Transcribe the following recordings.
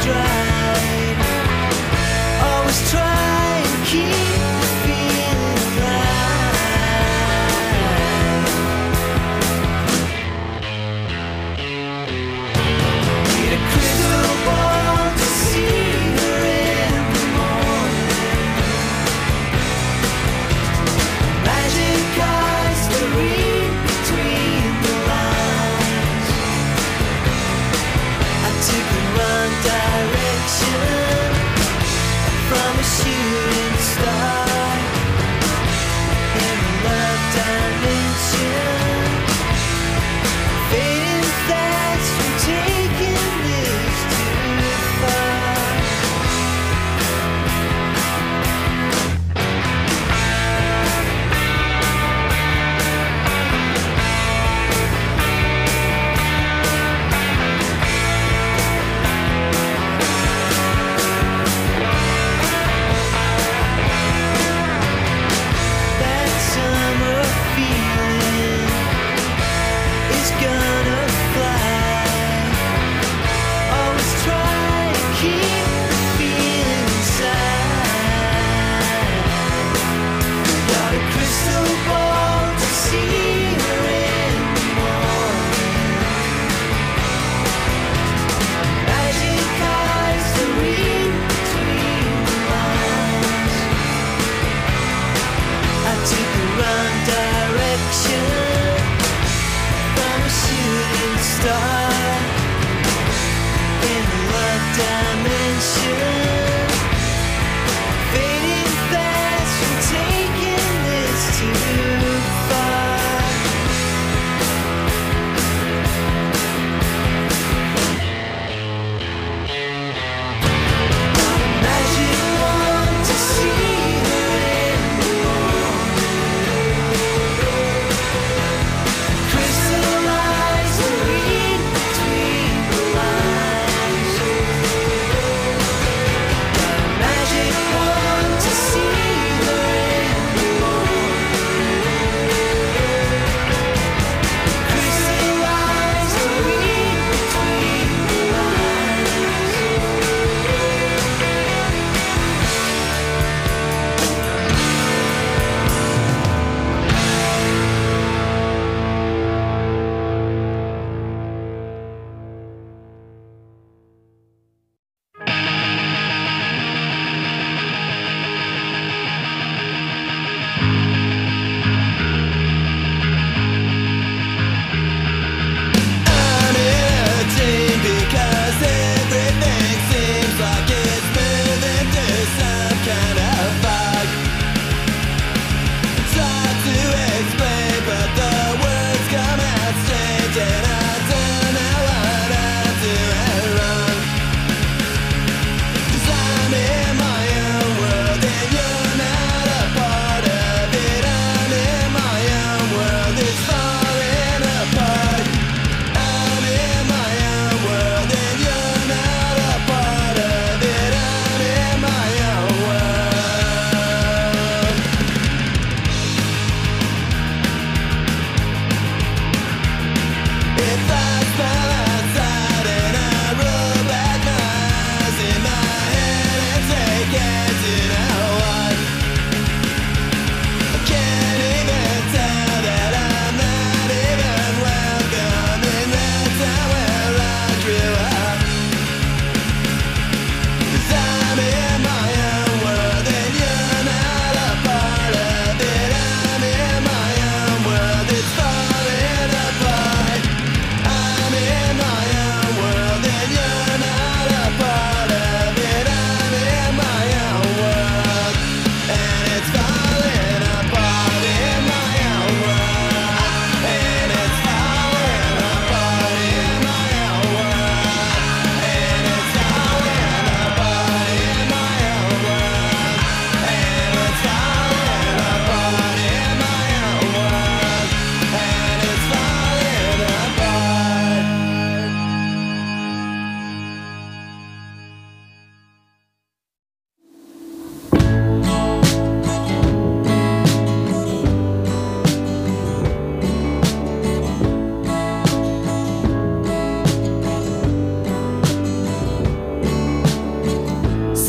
stride. Always try and keep the feeling alive. Need a crystal ball to see her in the morning. Magic eyes to read between the lines. I took the wrong direction from a shooting star.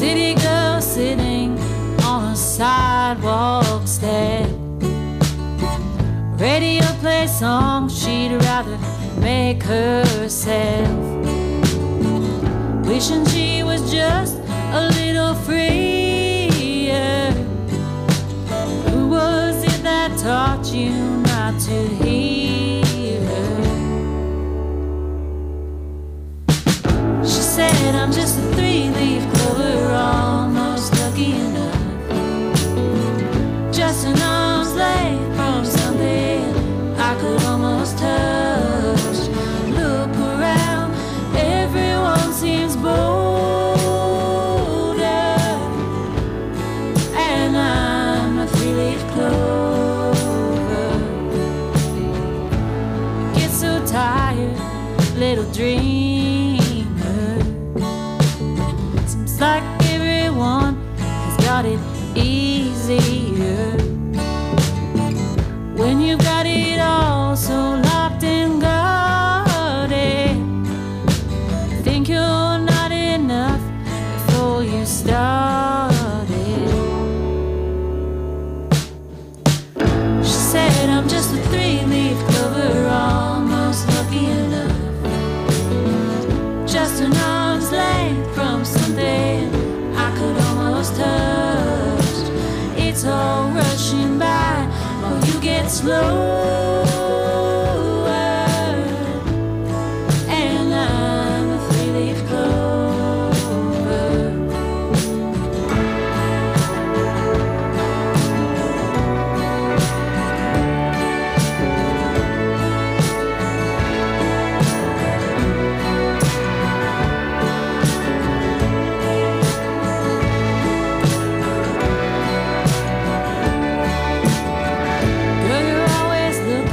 city girl sitting on a sidewalk step. Radio play songs she'd rather make herself. Wishing she was just a little freer. Who was it that taught you not to hear her? She said, I'm just a three-leaf clover, almost lucky enough. Just an arm's length from something I could almost touch. Look around, everyone seems bolder, and I'm a three-leaf clover. Get so tired, little dreamer. Seems like everyone has got it easier when you've got it all so locked and guarded. Think you're not enough before you started. She said, I'm just a three-leaf clover, almost lucky enough. Just an arm's length from something I could almost touch. It's all rushing by while you get slower, and I'm a three-leaf clover. Girl, you're always looking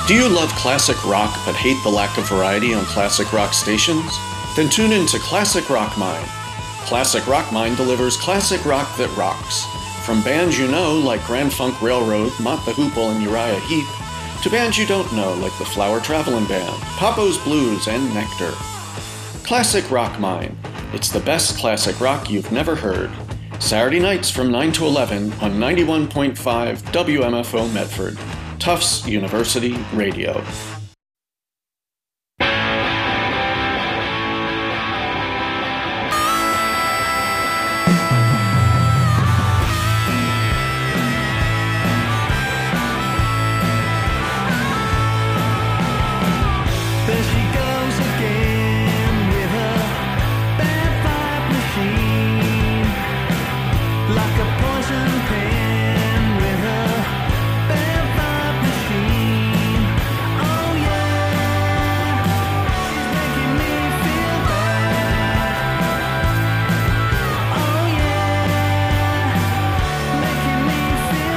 Do you love classic rock but hate the lack of variety on classic rock stations? Then tune in to Classic Rock Mine. Classic Rock Mine delivers classic rock that rocks. From bands you know like Grand Funk Railroad, Mott the Hoople, and Uriah Heep, to bands you don't know like the Flower Travelin' Band, Papo's Blues, and Nectar. Classic Rock Mine. It's the best classic rock you've never heard. Saturday nights from 9 to 11 on 91.5 WMFO Medford. Tufts University Radio. There she goes again with her bad vibe machine, like a poison pen with her bad vibe machine. Oh yeah, she's making me feel bad. Oh yeah, making me feel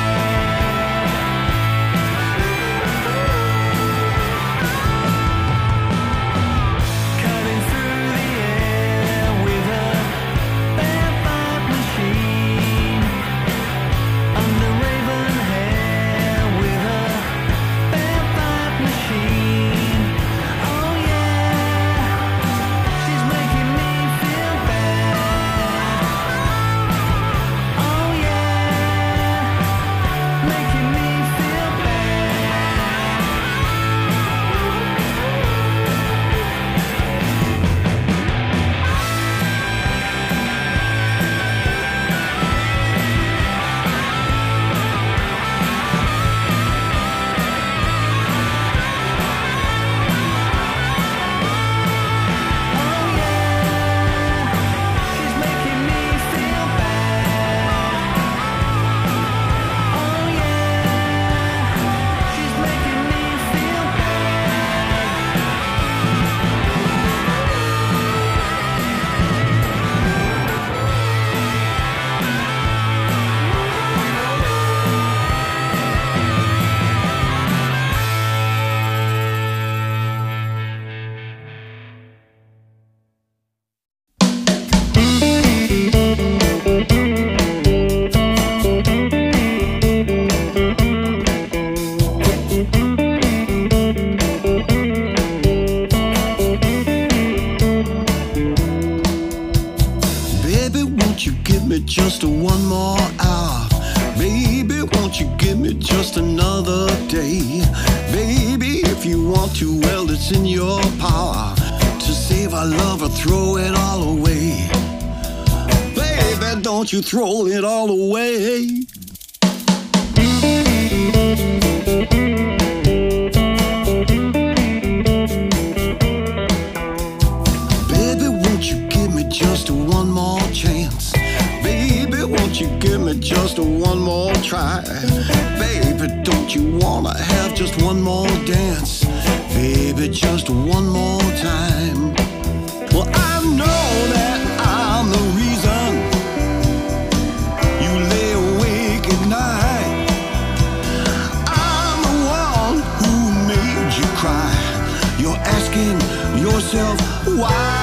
cutting through the air with her bad vibe machine. Under raven hair with her bad vibe machine. Oh yeah, she's making me feel bad. Oh yeah, making me feel she's making me feel bad. Oh yeah, she's making me feel Baby, won't you give me just one more hour? Baby, won't you give me just another day? Baby, if you want to, well, it's in your power to save our love or throw it all away. Baby, don't you throw it all away. Baby, won't you give me just one more chance? Baby, won't you give me just one more try? Baby, don't you wanna have just one more dance? Baby, just one more time. Well, I know that I'm the reason you lay awake at night. I'm the one who made you cry. You're asking yourself why?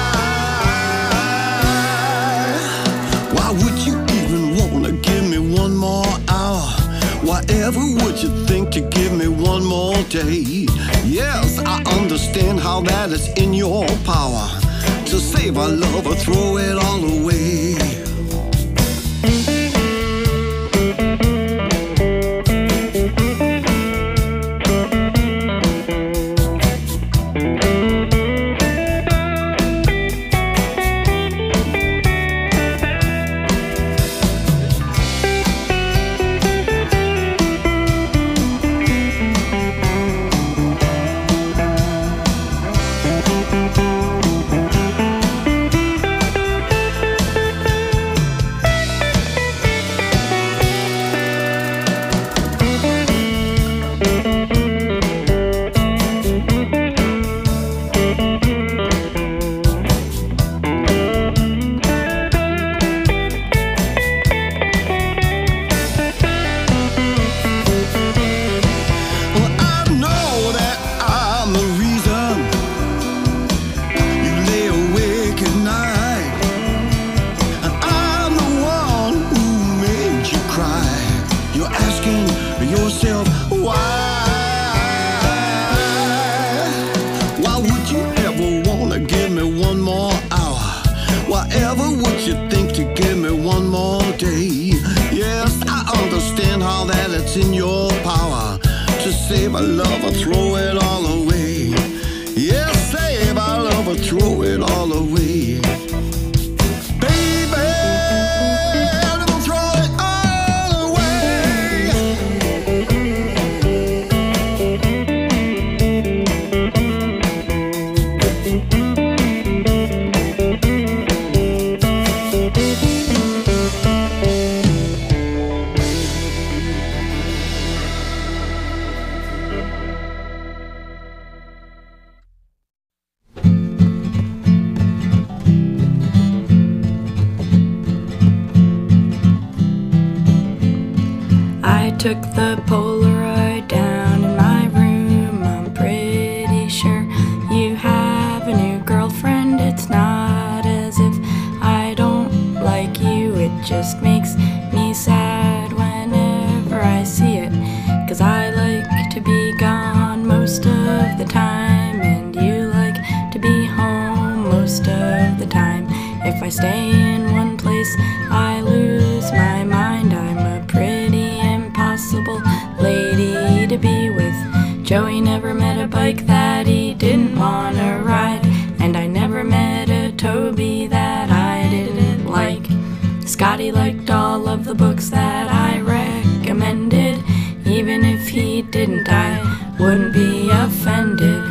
Why would you even wanna give me one more hour? Whatever would you think to give me one more day? Yes, I understand how that is in your power to save our love or throw it all away. Whatever would you think to give me one more day? Yes, I understand how that it's in your power to save a love or throw it all away. Yes, save our love or throw it all away. Baby, don't throw it all away. I took the Polaroid down in my room. I'm pretty sure you have a new girlfriend. It's not as if I don't like you, it just makes me sad whenever I see it. 'Cause I like to be gone most of the time, and you like to be home most of the time. If I stay in one place, I lose my mind. I'm a pretty impossible lady to be with. Joey never met a bike that he didn't want to ride, and I never met a Toby that I didn't like. Scotty liked all of the books that I recommended. Even if he didn't, I wouldn't be offended.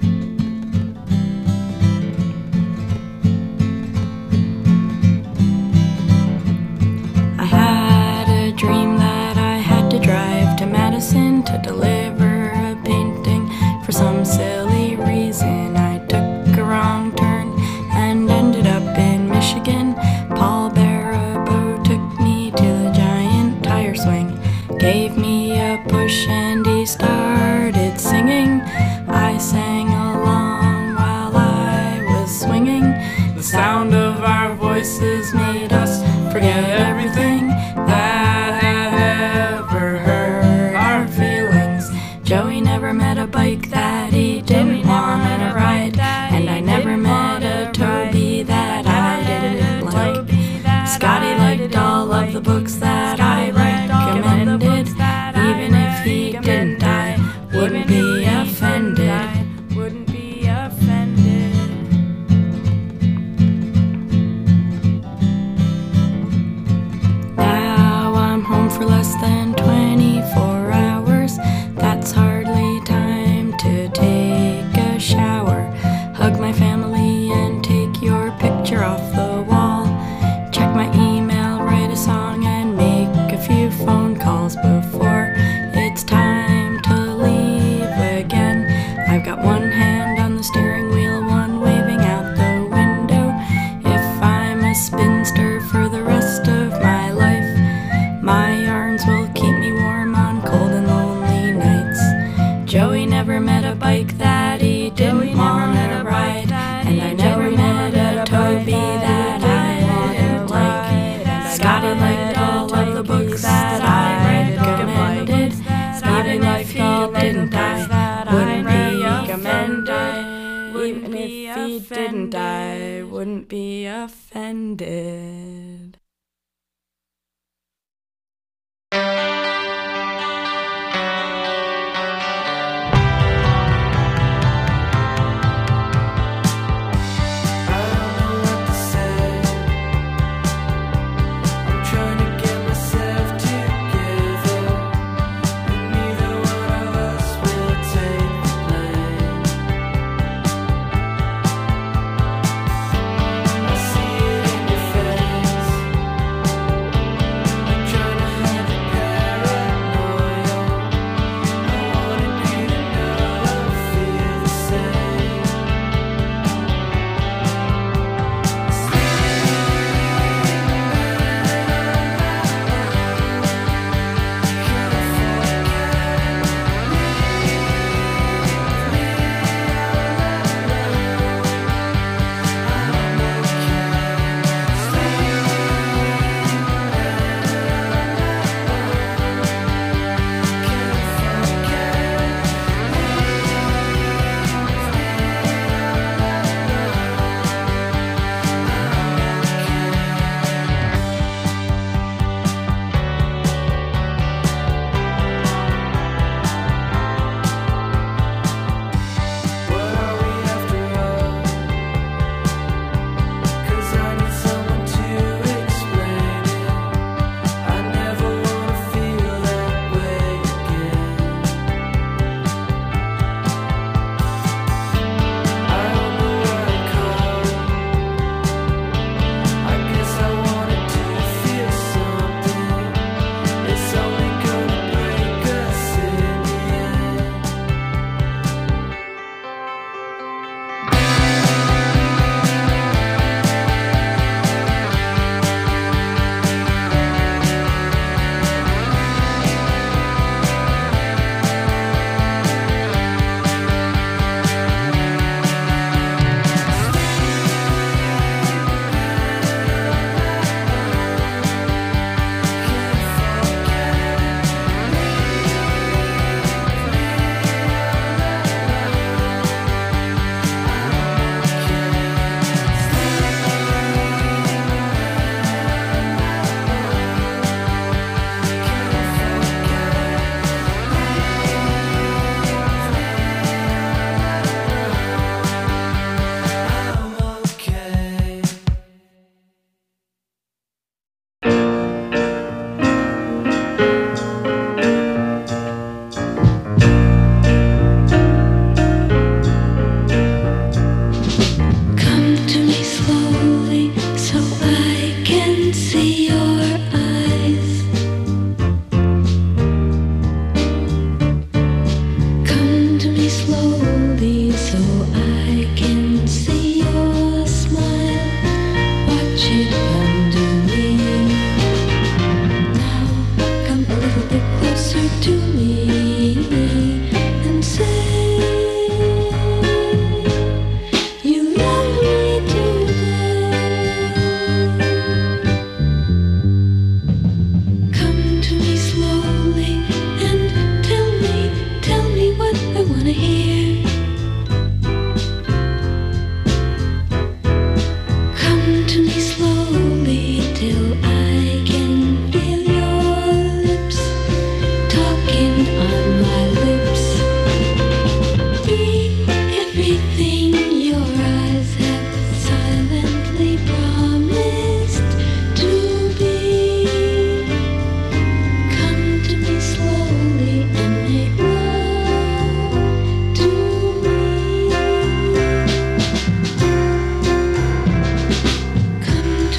I had a dream that I had to drive to Madison to deliver a painting. For some silly reason, I took a wrong turn and ended up in Michigan. Paul Barabo took me to the giant tire swing, gave me a push, and he started singing. I sang along while I was swinging. The sound of our voices made us forget everything that had ever hurt our feelings. Joey never met a bike that he didn't want to ride, and I never met a Toby that I didn't like. Scotty liked all of the books that I recommended. Even if he didn't, I wouldn't be offended. Wouldn't be offended. Now I'm home for less than 24 hours. That's hardly time to take a shower, hug my family, and take your picture off the wall. Check my email, write a song, and make a few phone calls before it's time to leave again. I've got one hand on the steering wheel, one waving out the window. If I'm a spinster for the rest of my life, my arms will keep me warm on cold and lonely nights. Joey never met a bike that he didn't want to ride, and I never met a Toby that I didn't like. Scotty liked all of the books that I recommended. Even if he didn't, I wouldn't be offended. Even if he didn't, I wouldn't be offended. I see it in your face.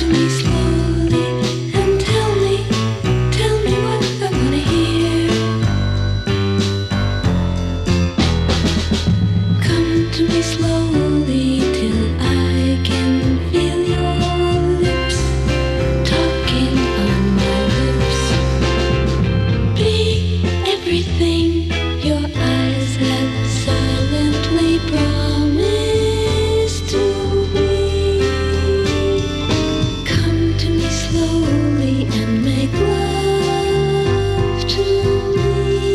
me slowly and tell me what I wanna hear. Come to me slowly till I can feel your lips talking on my lips. Be everything your eyes have silently promised to be. Come to me slowly and make love to me.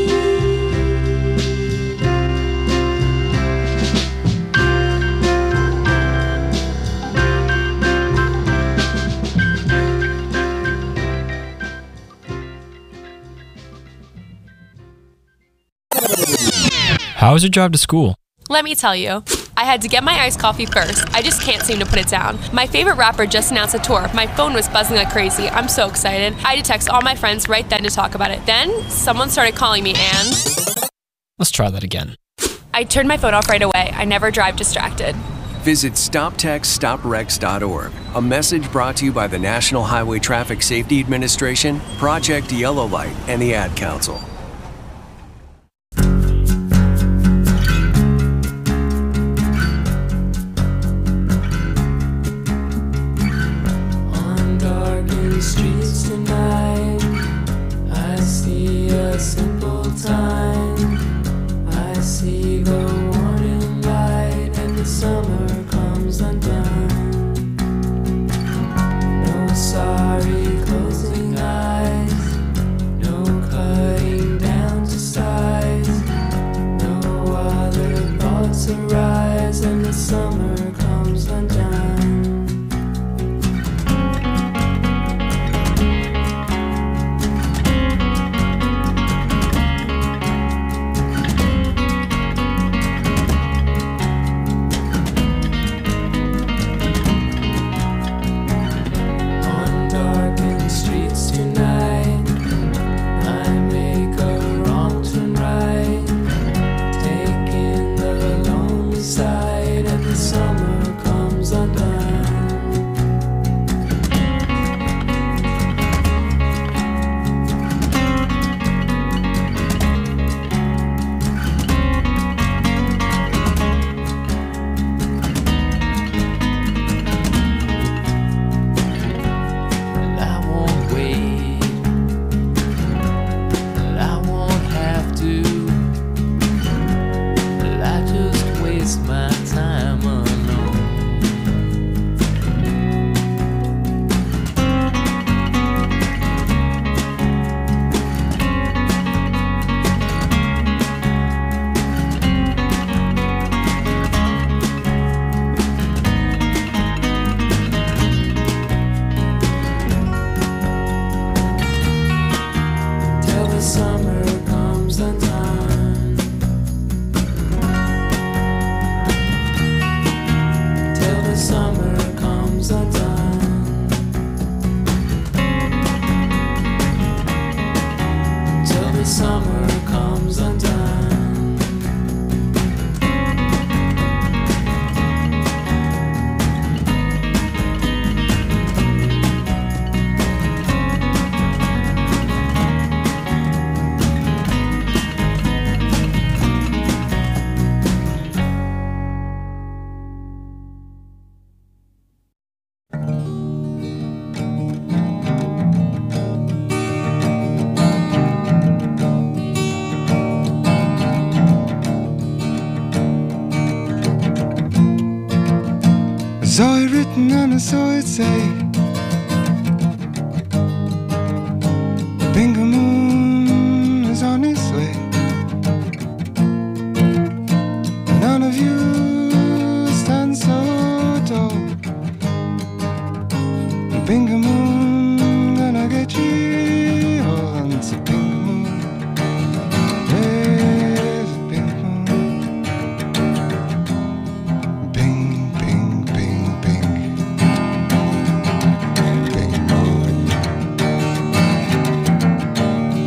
How was your drive to school? Let me tell you, I had to get my iced coffee first. I just can't seem to put it down. My favorite rapper just announced a tour. My phone was buzzing like crazy. I'm so excited. I had to text all my friends right then to talk about it. Then, someone started calling me and Let's try that again. I turned my phone off right away. I never drive distracted. Visit StopTextStopWrecks.org. A message brought to you by the National Highway Traffic Safety Administration, Project Yellow Light, and the Ad Council. On darkened streets tonight, I see a simple time. I see the warning light, and the summer comes undone. No sorry closing eyes, no cutting down to size, no other thoughts arise, and the summer comes undone. On darkened streets tonight, I make a wrong turn right, taking the lonely side, and the summer comes undone. And I won't wait, and I won't have to, but I just waste my time alone. Till the summer comes undone. Till the summer comes undone. Till the summer comes undone. I saw it written and I saw it say, Bingo Moon is on its way. None of you stand so tall. Bingo Moon gonna get you all onto Bingo Moon. There's a Bingo Moon. Bing, bing, bing, bing. Bing moon.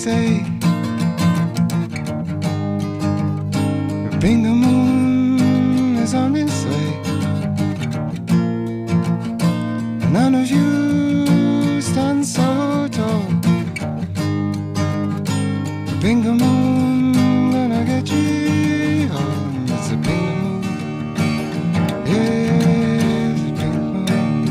say. Bring the moon is on its way. None of you stand so tall. Bingo moon, gonna get you home. It's a bingo moon. Yeah, it's a bingo moon.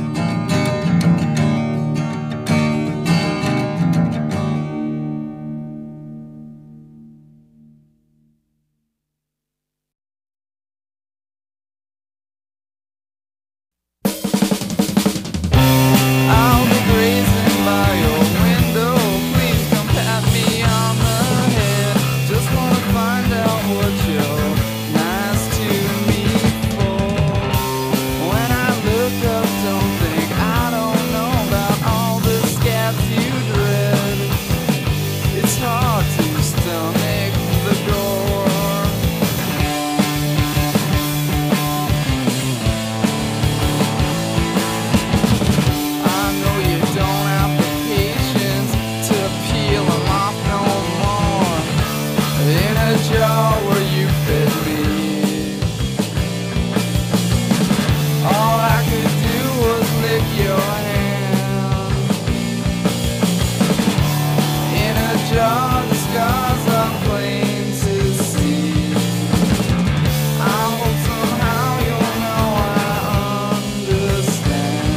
I'll be grazing by your window. Please come pat me on the head. Just wanna find out what you're nice to me for. When I look up, don't think I don't know about all the scabs you dread. It's hard to stomach the gore. I know you don't have the patience to peel them off no more. In a jar where you fed me, all I could do was lick your hand. In a jar, the scars are plain to see. I hope somehow you'll know I understand.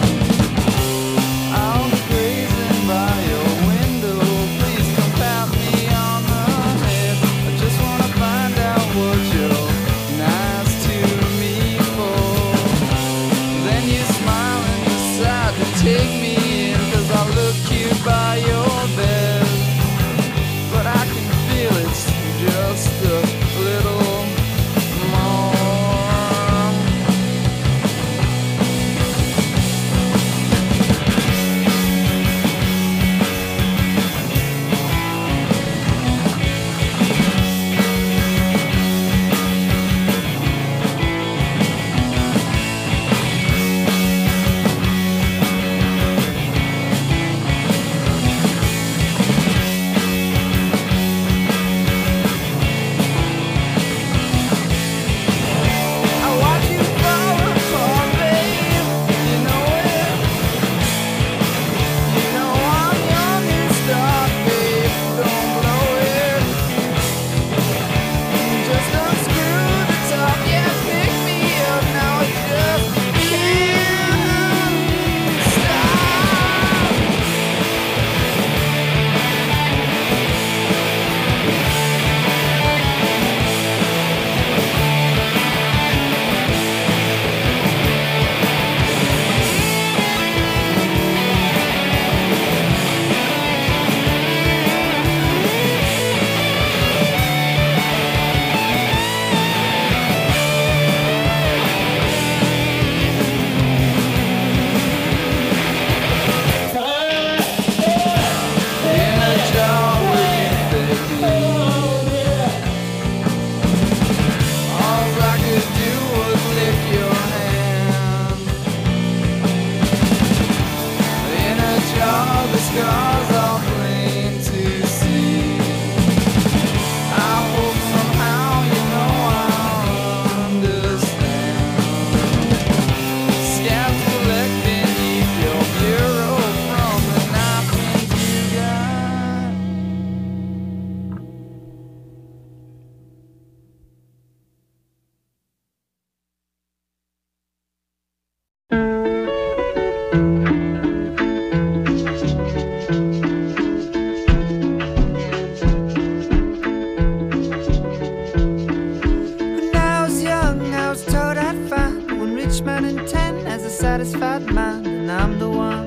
I'll be grazing by your window. Please come pat me on the head. I just wanna find out what you're nice to me for. Then you smile and decide to take me in, 'cause I look cute by your bed. But I can feel it's just a little more. I watch you fall apart, babe. You know it. You know I'm young and stuck, babe. Don't blow it. Just unscrew the top, yeah, pick me up now. It just can't stop. In a jar where you fed me, all I could do was lick your hand. In a jar, the scars are plain to see. I hope somehow you know I understand. Scabs collect beneath your bureau from the napkins you got. When I was young, I was told I'd find one rich man in 10 has a satisfied mind, and I'm the one.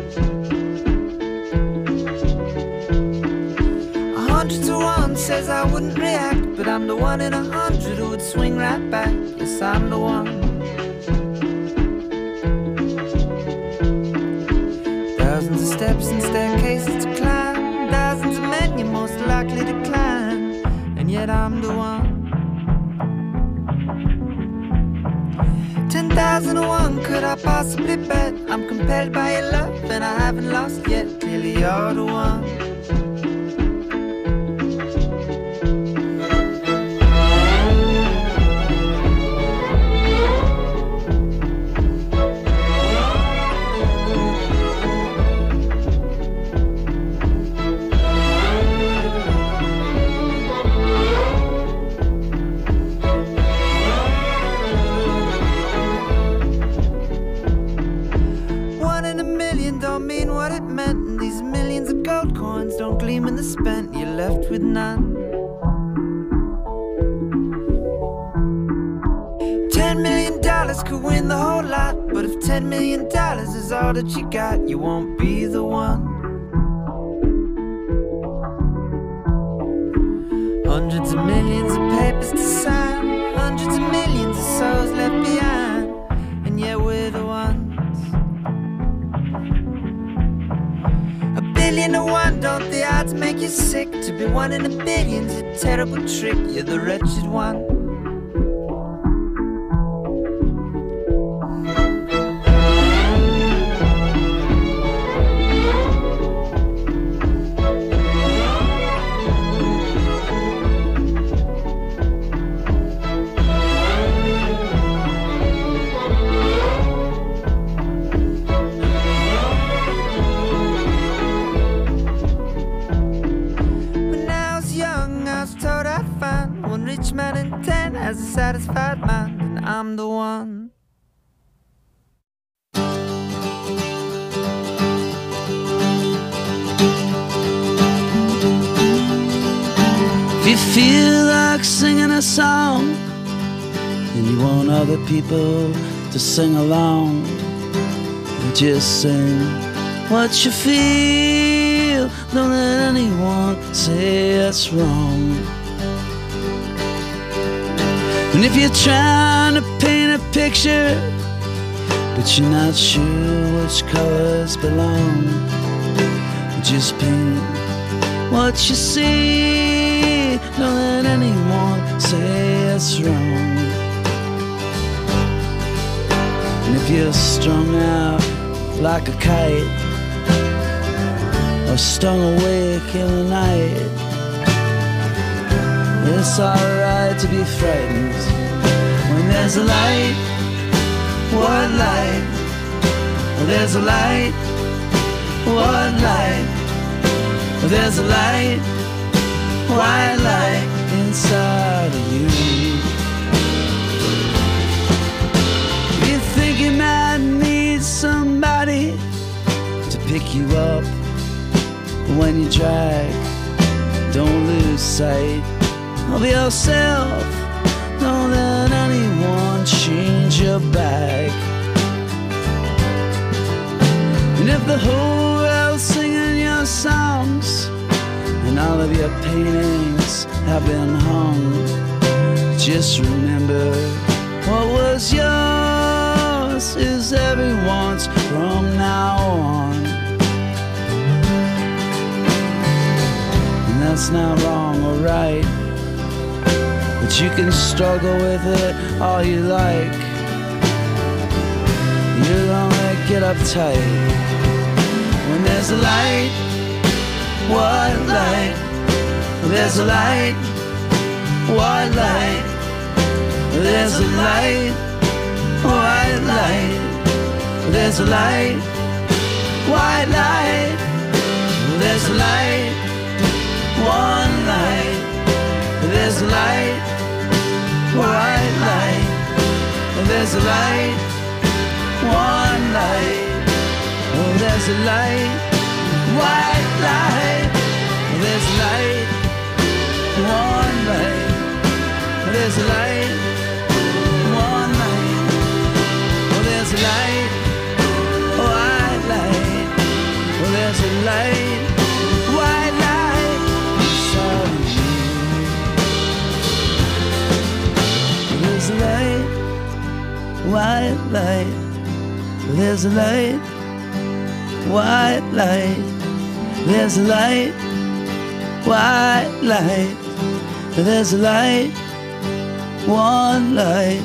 100 to 1 says I wouldn't react, but I'm the 1 in 100 who would swing right back. Yes, I'm the one. Thousands of steps and staircases to climb, thousands of men you're most likely to climb, and yet I'm the one. 10,001 could I possibly bet? I'm compelled by your love and I haven't lost yet. Clearly you're the one. with none. $10 million could win the whole lot, but if $10 million is all that you got, you won't be the one. Hundreds of millions of papers to sign, hundreds of millions of souls left behind, and yet we're the ones. 1,000,000,001, don't the odds make you sick? To be one in a billion's a terrible trick, you're the wretched one. Man in 10 has a satisfied mind, and I'm the one. If you feel like singing a song and you want other people to sing along, just sing what you feel. Don't let anyone say it's wrong. And if you're trying to paint a picture, but you're not sure which colors belong, just paint what you see. Don't let anyone say it's wrong. And if you're strung out like a kite, or stung awake in the night, it's alright to be frightened when there's a light. What light? There's a light. What light? There's a light. White light inside of you. You think you might need somebody to pick you up when you drag. Don't lose sight of yourself. Don't let anyone change your bag. And if the whole world's singing your songs and all of your paintings have been hung, just remember what was yours is everyone's from now on. And that's not wrong or right, but you can struggle with it all you like. You'll only get uptight when there's a light. What light? There's a light. What light? There's a light. White light. There's a light. White light. There's a light. One light. There's a light. White light. There's a light. One light. Oh, there's a light. White light. There's a light. One light. There's a light. One light. Oh, there's a light. White light. Oh, there's a light. White light inside of you. There's a light. White light. There's a light. White light. There's a light. White light. There's a light. One light.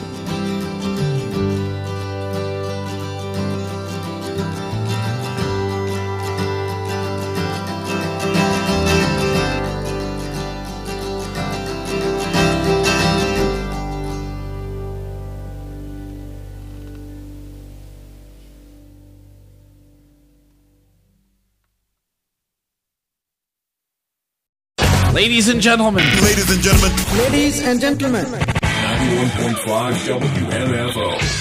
Ladies and gentlemen. Ladies and gentlemen. Ladies and gentlemen. 91.5 WMFO.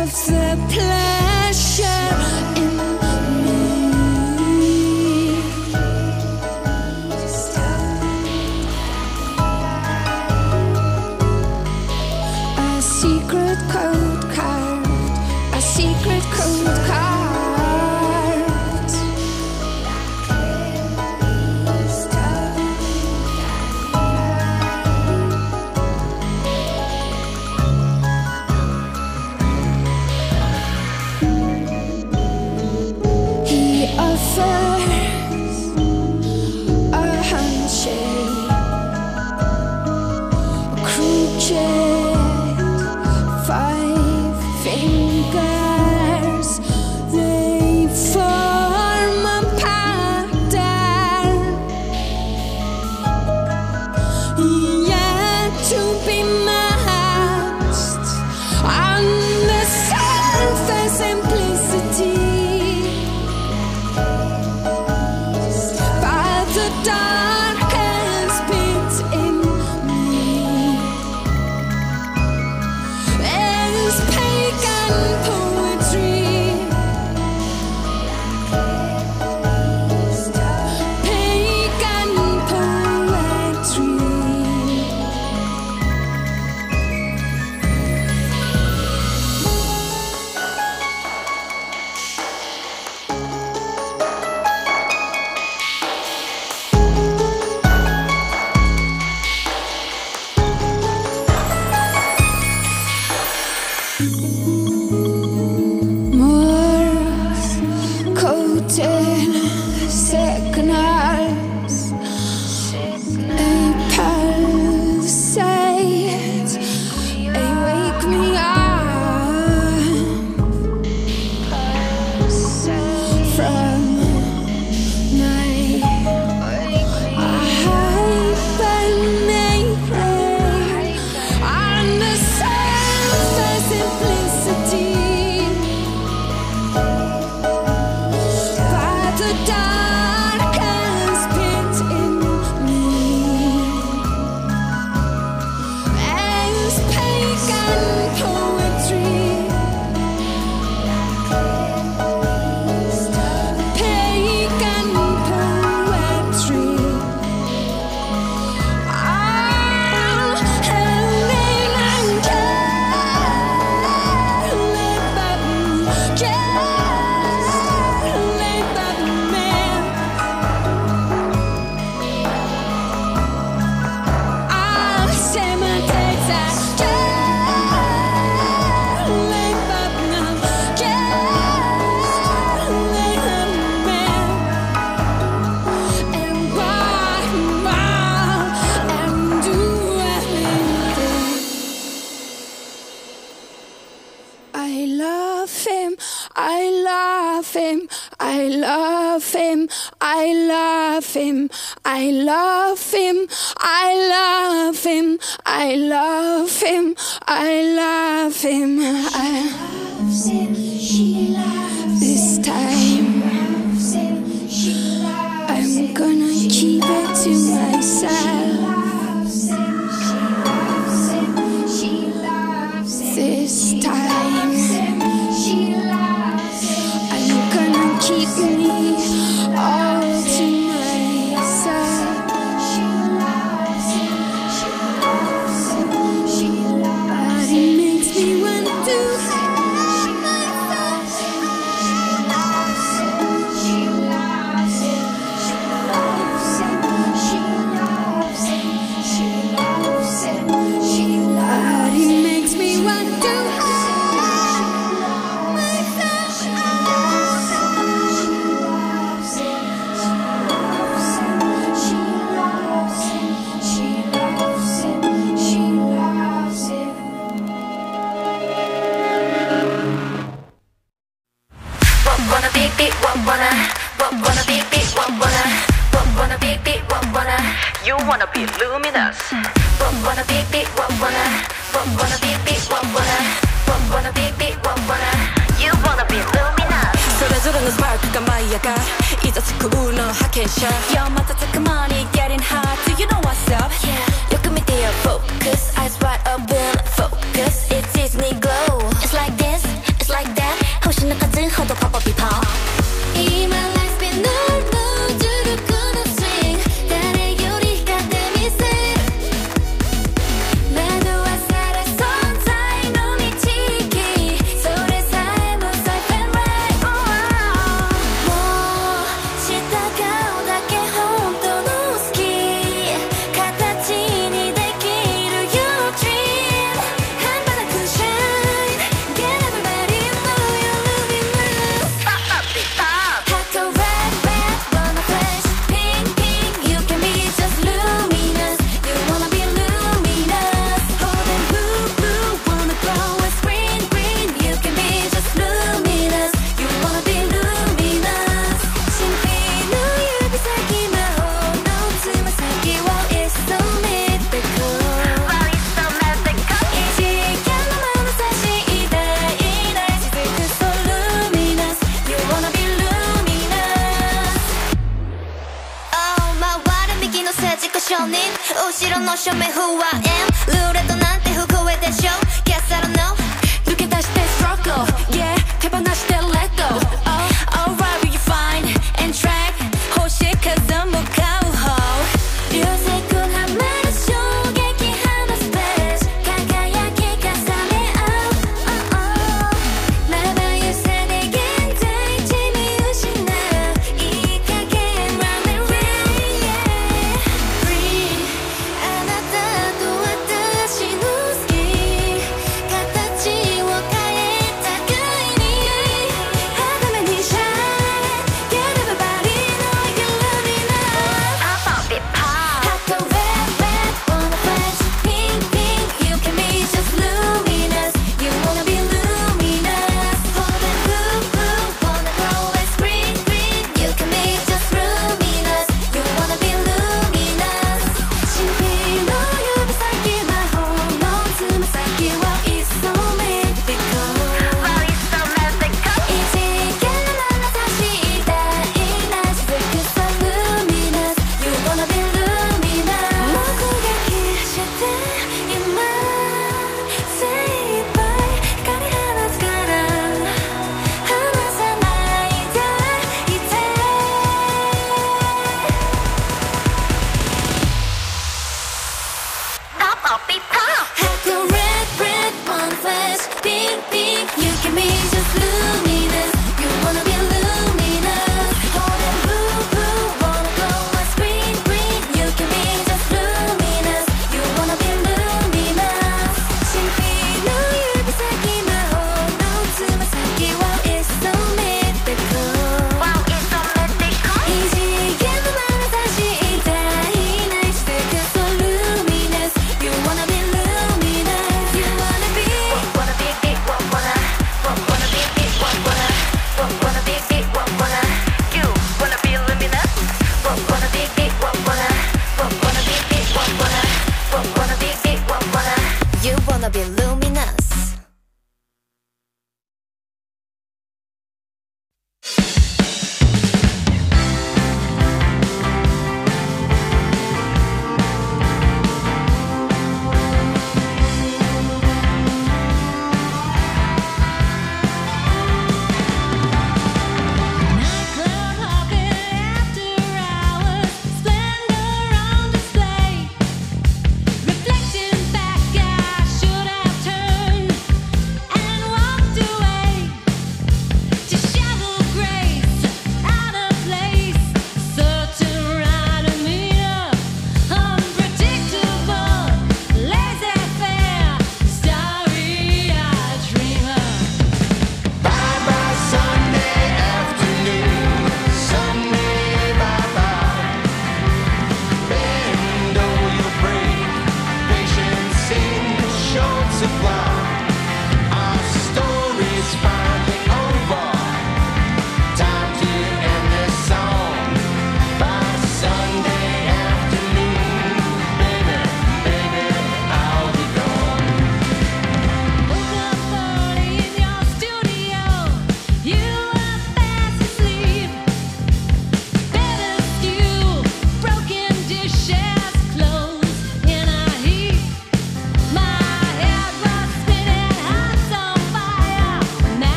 the pleasure in me. A secret code carved, a secret code carved. He offers a handshake, a crooked 5 fingers. They form a pattern yet to be matched on the surface simplicity. By the darkest pit in me is pagan poetry. Pagan poetry. Morse coated signals, a pulsate, a wake me up from my hibernation on the surface simplicity. By the darkest pit in me is pagan poetry. Pagan poetry. Helen and I love him, I love him, I love him, I love him, I love him, I love him, I love him, I love him. This time I'm gonna keep it to myself. This time I'm gonna keep me all to myself. But it makes me want to have myself. But it makes me want to have You wanna be luminous. Wanna be wanna You wanna be luminous. それぞれのスパークが舞い上がいざつくの派遣者 Yo 瞬く間に getting hot. Do you know what's up? Yeah. よく見てよ focus. Eyes wide open focus. It's Disney glow. It's like this の証明 Who I am ルーレットなんて不公平でしょ Guess I don't know 抜け出して struggle Yeah 手放して let go Oh alright will you find and track 欲しい風向かう方 You say good はまる衝撃波のスペース輝き重ね合うまばゆさで現在地見失ういい加減 Run and rain Free あなたと私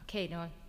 Okay, Noah.